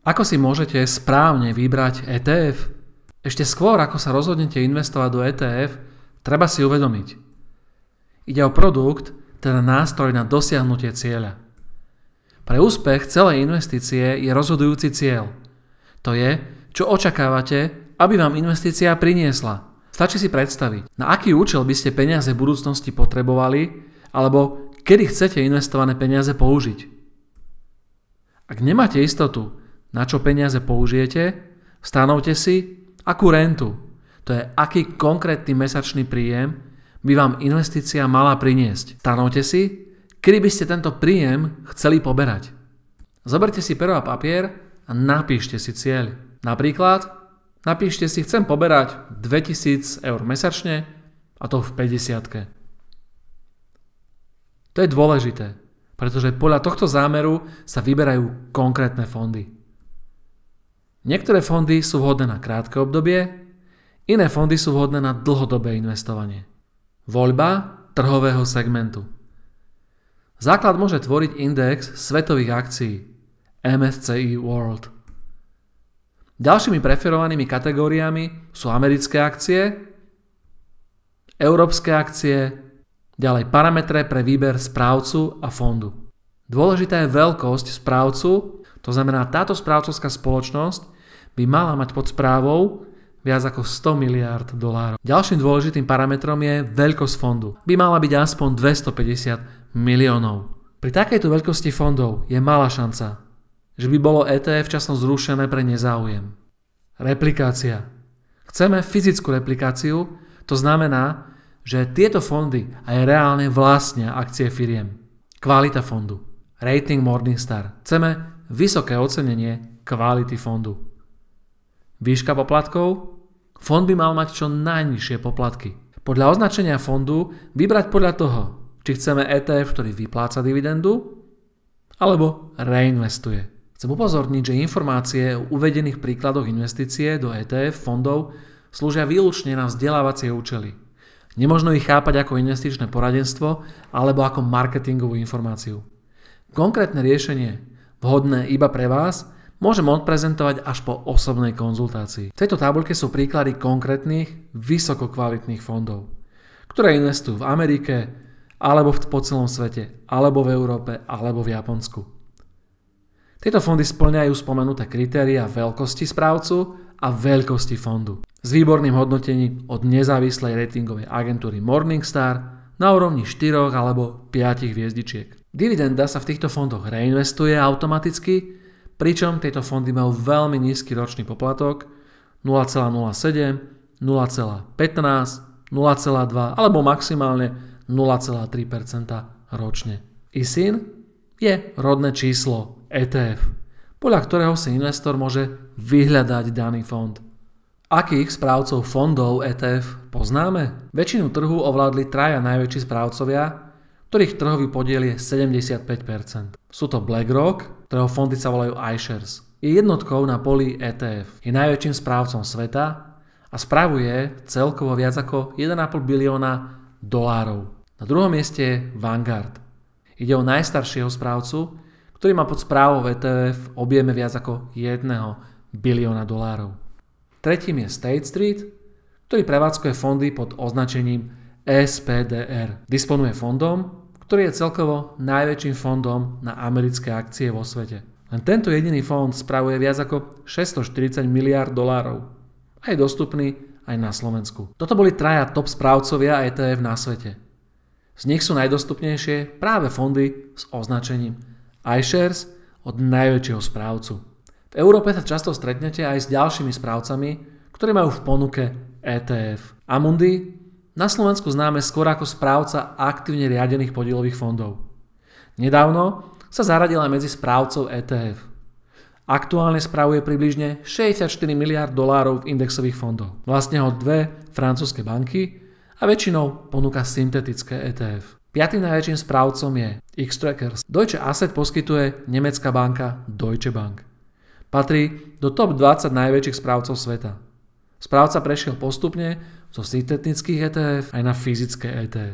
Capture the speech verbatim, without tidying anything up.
Ako si môžete správne vybrať é té ef? Ešte skôr, ako sa rozhodnete investovať do é té ef, treba si uvedomiť. Ide o produkt, teda nástroj na dosiahnutie cieľa. Pre úspech celej investície je rozhodujúci cieľ. To je, čo očakávate, aby vám investícia priniesla. Stačí si predstaviť, na aký účel by ste peniaze v budúcnosti potrebovali, alebo kedy chcete investované peniaze použiť. Ak nemáte istotu, na čo peniaze použijete, stanovte si, akú rentu, to je aký konkrétny mesačný príjem, by vám investícia mala priniesť. Stanovte si, kedy by ste tento príjem chceli poberať. Zoberte si pero a papier a napíšte si cieľ. Napríklad, napíšte si, chcem poberať dvetisíc eur mesačne a to v päťdesiatke. To je dôležité, pretože podľa tohto zámeru sa vyberajú konkrétne fondy. Niektoré fondy sú vhodné na krátke obdobie, iné fondy sú vhodné na dlhodobé investovanie. Voľba trhového segmentu. Základ môže tvoriť index svetových akcií em es cé í World. Ďalšími preferovanými kategóriami sú americké akcie, európske akcie, ďalej parametre pre výber správcu a fondu. Dôležitá je veľkosť správcu, to znamená táto správcovská spoločnosť by mala mať pod správou viac ako sto miliárd dolárov. Ďalším dôležitým parametrom je veľkosť fondu. By mala byť aspoň dvestopäťdesiat miliónov. Pri takejto veľkosti fondov je malá šanca, že by bolo é té ef časom zrušené pre nezáujem. Replikácia. Chceme fyzickú replikáciu, to znamená, že tieto fondy aj reálne vlastnia akcie firiem. Kvalita fondu. Rating Morningstar. Chceme vysoké ocenenie kvality fondu. Výška poplatkov? Fond by mal mať čo najnižšie poplatky. Podľa označenia fondu vybrať podľa toho, či chceme é té ef, ktorý vypláca dividendu, alebo reinvestuje. Chcem upozorniť, že informácie o uvedených príkladoch investície do é té ef fondov slúžia výlučne na vzdelávacie účely. Nemožno ich chápať ako investičné poradenstvo alebo ako marketingovú informáciu. Konkrétne riešenie, vhodné iba pre vás, môžem odprezentovať až po osobnej konzultácii. V tejto tabuľke sú príklady konkrétnych, vysokokvalitných fondov, ktoré investujú v Amerike, alebo po celom svete, alebo v Európe, alebo v Japonsku. Tieto fondy spĺňajú spomenuté kritériá veľkosti správcu a veľkosti fondu. S výborným hodnotením od nezávislej ratingovej agentúry Morningstar na úrovni štyri alebo päť hviezdičiek. Dividenda sa v týchto fondoch reinvestuje automaticky, pričom tieto fondy majú veľmi nízky ročný poplatok nula celá nula sedem, nula celá pätnásť, nula celá dva alebo maximálne nula celá tri percenta ročne. í es í en je rodné číslo é té ef, podľa ktorého si investor môže vyhľadať daný fond. Akých správcov fondov é té ef poznáme? Väčšinu trhu ovládli traja najväčší správcovia, ktorých trhový podiel je sedemdesiatpäť percent. Sú to BlackRock, ktorého fondy sa volajú iShares. Je jednotkou na poli é té ef. Je najväčším správcom sveta a spravuje celkovo viac ako jeden a pol bilióna dolárov. Na druhom mieste je Vanguard. Ide o najstaršieho správcu, ktorý má pod správou é té ef v objeme viac ako jeden bilióna dolárov. Tretím je State Street, ktorý prevádzkuje fondy pod označením es pé dé er. Disponuje fondom, ktorý je celkovo najväčším fondom na americké akcie vo svete. Len tento jediný fond spravuje viac ako šesťstoštyridsať miliárd dolárov a je dostupný aj na Slovensku. Toto boli traja top správcovia é té ef na svete. Z nich sú najdostupnejšie práve fondy s označením iShares od najväčšieho správcu. V Európe sa často stretnete aj s ďalšími správcami, ktorí majú v ponuke é té ef. Amundi, na Slovensku známe skôr ako správca aktívne riadených podielových fondov. Nedávno sa zaradila medzi správcov é té ef. Aktuálne spravuje približne šesťdesiatštyri miliárd dolárov v indexových fondoch. Vlastne ho dve francúzske banky a väčšinou ponúka syntetické é té ef. Piatým najväčším správcom je Xtrackers. Deutsche Asset poskytuje nemecká banka Deutsche Bank. Patrí do top dvadsať najväčších správcov sveta. Správca prešiel postupne zo syntetických é té ef aj na fyzické é té ef.